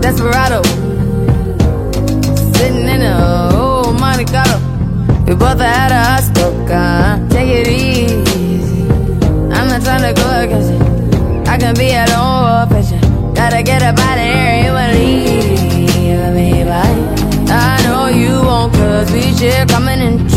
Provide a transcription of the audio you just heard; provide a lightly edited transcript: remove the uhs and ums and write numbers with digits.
Desperado, sitting in a old Monte Carlo. We both had a hot stoker. Take it easy. I'm not trying to go against you. I can be a lone wolf picture. Gotta get up out of here. You will leave me, but I know you won't, 'cause we share coming in